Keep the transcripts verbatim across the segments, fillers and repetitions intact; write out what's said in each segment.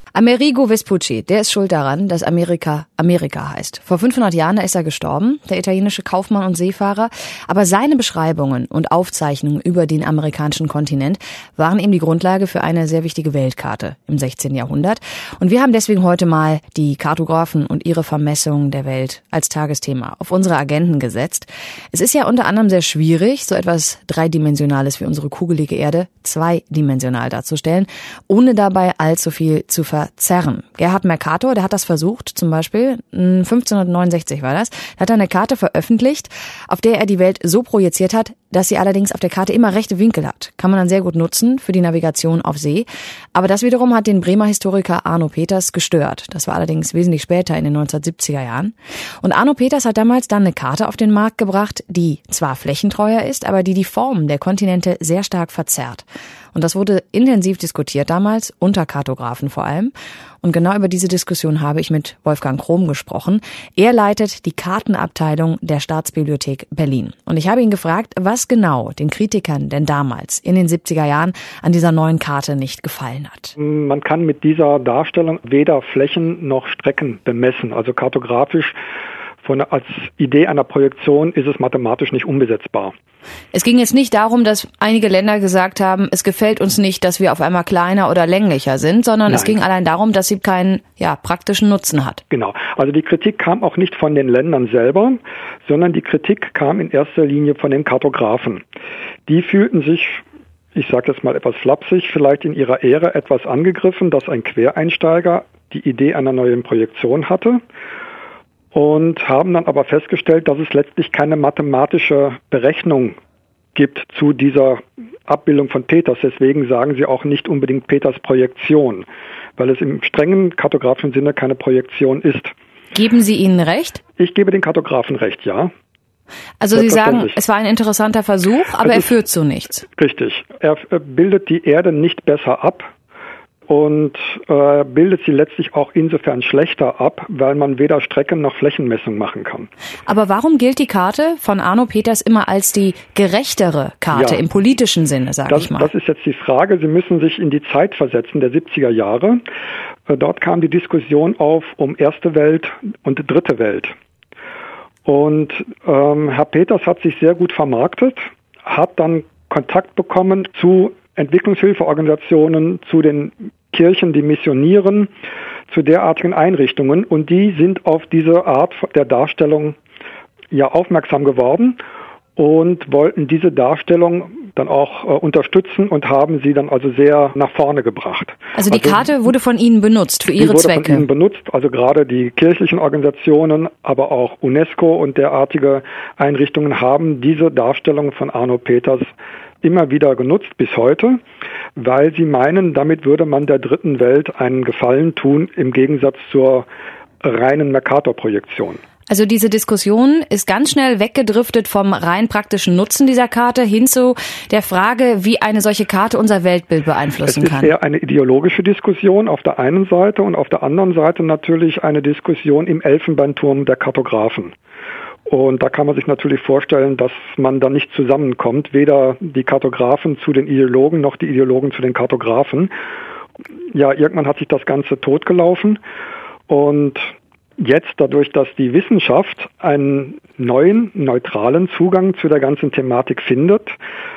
Amerigo Vespucci, der ist schuld daran, dass Amerika Amerika heißt. Vor fünfhundert Jahren ist er gestorben, der italienische Kaufmann und Seefahrer. Aber seine Beschreibungen und Aufzeichnungen über den amerikanischen Kontinent waren eben die Grundlage für eine sehr wichtige Weltkarte im sechzehnten Jahrhundert. Und wir haben deswegen heute mal die Kartografen und ihre Vermessungen der Welt als Tagesthema auf unsere Agenden gesetzt. Es ist ja unter anderem sehr schwierig, so etwas Dreidimensionales wie unsere kugelige Erde zweidimensional darzustellen, ohne dabei allzu viel zu verzerren. Gerhard Mercator, der hat das versucht, zum Beispiel fünfzehnhundertneunundsechzig war das, da hat er eine Karte veröffentlicht, auf der er die Welt so projiziert hat, dass sie allerdings auf der Karte immer rechte Winkel hat. Kann man dann sehr gut nutzen für die Navigation auf See. Aber das wiederum hat den Bremer Historiker Arno Peters gestört. Das war allerdings wesentlich später in den neunzehnhundertsiebziger Jahren. Und Arno Peters hat damals dann eine Karte auf den Markt gebracht, die zwar flächentreuer ist, aber die die Formen der Kontinente sehr stark verzerrt. Und das wurde intensiv diskutiert damals, unter Kartografen vor allem. Und genau über diese Diskussion habe ich mit Wolfgang Krom gesprochen. Er leitet die Kartenabteilung der Staatsbibliothek Berlin. Und ich habe ihn gefragt, was genau den Kritikern denn damals in den siebziger Jahren an dieser neuen Karte nicht gefallen hat. Man kann mit dieser Darstellung weder Flächen noch Strecken bemessen, also kartografisch. Von, als Idee einer Projektion ist es mathematisch nicht umsetzbar. Es ging jetzt nicht darum, dass einige Länder gesagt haben, es gefällt uns nicht, dass wir auf einmal kleiner oder länglicher sind, sondern Nein. Es ging allein darum, dass sie keinen ja, praktischen Nutzen hat. Genau. Also die Kritik kam auch nicht von den Ländern selber, sondern die Kritik kam in erster Linie von den Kartografen. Die fühlten sich, ich sage jetzt mal etwas flapsig, vielleicht in ihrer Ehre etwas angegriffen, dass ein Quereinsteiger die Idee einer neuen Projektion hatte. Und haben dann aber festgestellt, dass es letztlich keine mathematische Berechnung gibt zu dieser Abbildung von Peters. Deswegen sagen sie auch nicht unbedingt Peters Projektion, weil es im strengen kartografischen Sinne keine Projektion ist. Geben Sie ihnen recht? Ich gebe den Kartografen recht, ja. Also Sie sagen, es war ein interessanter Versuch, aber er führt zu nichts. Richtig. Er bildet die Erde nicht besser ab. Und äh, bildet sie letztlich auch insofern schlechter ab, weil man weder Strecken noch Flächenmessung machen kann. Aber warum gilt die Karte von Arno Peters immer als die gerechtere Karte ja, im politischen Sinne, sage ich mal? Das ist jetzt die Frage. Sie müssen sich in die Zeit versetzen der siebziger Jahre. Äh, dort kam die Diskussion auf um erste Welt und dritte Welt. Und ähm, Herr Peters hat sich sehr gut vermarktet, hat dann Kontakt bekommen zu Entwicklungshilfeorganisationen, zu den Kirchen, die missionieren, zu derartigen Einrichtungen. Und die sind auf diese Art der Darstellung ja aufmerksam geworden und wollten diese Darstellung dann auch äh, unterstützen und haben sie dann also sehr nach vorne gebracht. Also die also, Karte wurde von Ihnen benutzt für Ihre die wurde Zwecke? Von Ihnen benutzt, also gerade die kirchlichen Organisationen, aber auch UNESCO und derartige Einrichtungen haben diese Darstellung von Arno Peters immer wieder genutzt bis heute, weil sie meinen, damit würde man der dritten Welt einen Gefallen tun, im Gegensatz zur reinen Mercator-Projektion. Also diese Diskussion ist ganz schnell weggedriftet vom rein praktischen Nutzen dieser Karte hin zu der Frage, wie eine solche Karte unser Weltbild beeinflussen kann. Es ist eher eine ideologische Diskussion auf der einen Seite und auf der anderen Seite natürlich eine Diskussion im Elfenbeinturm der Kartografen. Und da kann man sich natürlich vorstellen, dass man da nicht zusammenkommt, weder die Kartografen zu den Ideologen noch die Ideologen zu den Kartografen. Ja, irgendwann hat sich das Ganze totgelaufen und jetzt dadurch, dass die Wissenschaft einen neuen, neutralen Zugang zu der ganzen Thematik findet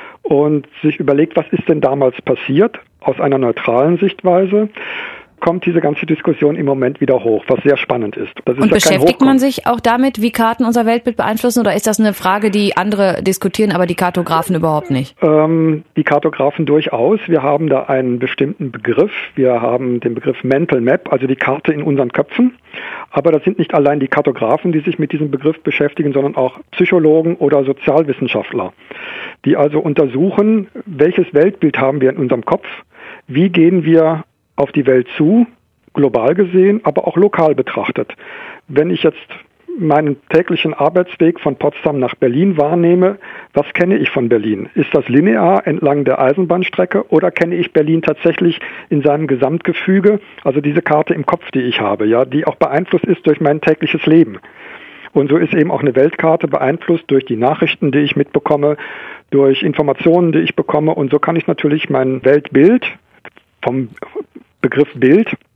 und sich überlegt, was ist denn damals passiert aus einer neutralen Sichtweise, kommt diese ganze Diskussion im Moment wieder hoch, was sehr spannend ist. Das ist und ja beschäftigt man sich auch damit, wie Karten unser Weltbild beeinflussen, oder ist das eine Frage, die andere diskutieren, aber die Kartografen überhaupt nicht? Ähm, die Kartografen durchaus. Wir haben da einen bestimmten Begriff. Wir haben den Begriff Mental Map, also die Karte in unseren Köpfen. Aber das sind nicht allein die Kartografen, die sich mit diesem Begriff beschäftigen, sondern auch Psychologen oder Sozialwissenschaftler, die also untersuchen, welches Weltbild haben wir in unserem Kopf, wie gehen wir auf die Welt zu, global gesehen, aber auch lokal betrachtet. Wenn ich jetzt meinen täglichen Arbeitsweg von Potsdam nach Berlin wahrnehme, was kenne ich von Berlin? Ist das linear entlang der Eisenbahnstrecke oder kenne ich Berlin tatsächlich in seinem Gesamtgefüge, also diese Karte im Kopf, die ich habe, ja, die auch beeinflusst ist durch mein tägliches Leben? Und so ist eben auch eine Weltkarte beeinflusst durch die Nachrichten, die ich mitbekomme, durch Informationen, die ich bekomme, und so kann ich natürlich mein Weltbild vom Begriff Bild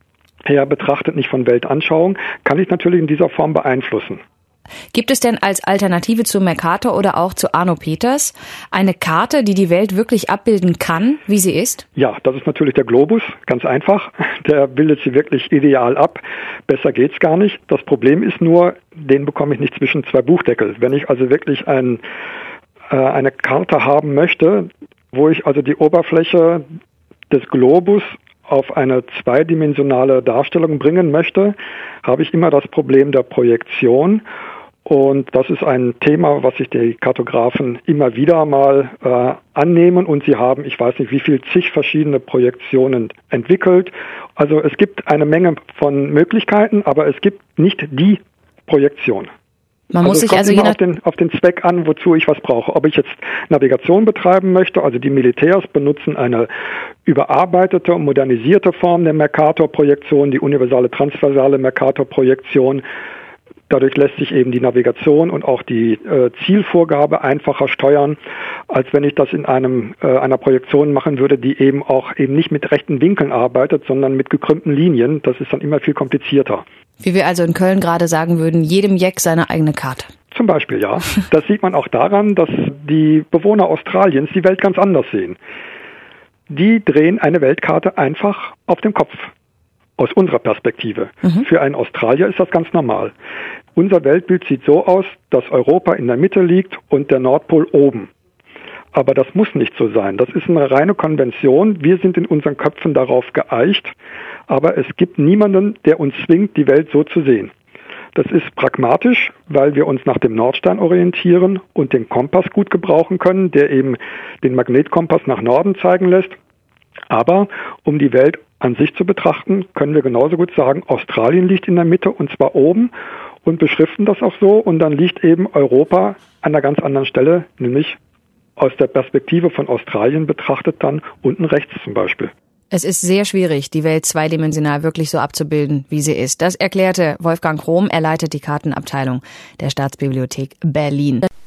her betrachtet, nicht von Weltanschauung, kann ich natürlich in dieser Form beeinflussen. Gibt es denn als Alternative zu Mercator oder auch zu Arno Peters eine Karte, die die Welt wirklich abbilden kann, wie sie ist? Ja, das ist natürlich der Globus, ganz einfach. Der bildet sie wirklich ideal ab. Besser geht's gar nicht. Das Problem ist nur, den bekomme ich nicht zwischen zwei Buchdeckel. Wenn ich also wirklich ein, äh, eine Karte haben möchte, wo ich also die Oberfläche des Globus auf eine zweidimensionale Darstellung bringen möchte, habe ich immer das Problem der Projektion. Und das ist ein Thema, was sich die Kartografen immer wieder mal äh, annehmen. Und sie haben, ich weiß nicht, wie viel zig verschiedene Projektionen entwickelt. Also es gibt eine Menge von Möglichkeiten, aber es gibt nicht die Projektion. Man muss also sich es kommt also immer je auf den, auf den Zweck an, wozu ich was brauche. Ob ich jetzt Navigation betreiben möchte, also die Militärs benutzen eine überarbeitete und modernisierte Form der Mercator-Projektion, die universale transversale Mercator-Projektion. Dadurch lässt sich eben die Navigation und auch die äh, Zielvorgabe einfacher steuern, als wenn ich das in einem äh, einer Projektion machen würde, die eben auch eben nicht mit rechten Winkeln arbeitet, sondern mit gekrümmten Linien. Das ist dann immer viel komplizierter. Wie wir also in Köln gerade sagen würden, jedem Jeck seine eigene Karte. Zum Beispiel, ja. Das sieht man auch daran, dass die Bewohner Australiens die Welt ganz anders sehen. Die drehen eine Weltkarte einfach auf dem Kopf. Aus unserer Perspektive. Mhm. Für einen Australier ist das ganz normal. Unser Weltbild sieht so aus, dass Europa in der Mitte liegt und der Nordpol oben. Aber das muss nicht so sein. Das ist eine reine Konvention. Wir sind in unseren Köpfen darauf geeicht. Aber es gibt niemanden, der uns zwingt, die Welt so zu sehen. Das ist pragmatisch, weil wir uns nach dem Nordstern orientieren und den Kompass gut gebrauchen können, der eben den Magnetkompass nach Norden zeigen lässt. Aber um die Welt an sich zu betrachten, können wir genauso gut sagen, Australien liegt in der Mitte und zwar oben und beschriften das auch so und dann liegt eben Europa an einer ganz anderen Stelle, nämlich aus der Perspektive von Australien betrachtet dann unten rechts zum Beispiel. Es ist sehr schwierig, die Welt zweidimensional wirklich so abzubilden, wie sie ist. Das erklärte Wolfgang Chrom. Er leitet die Kartenabteilung der Staatsbibliothek Berlin.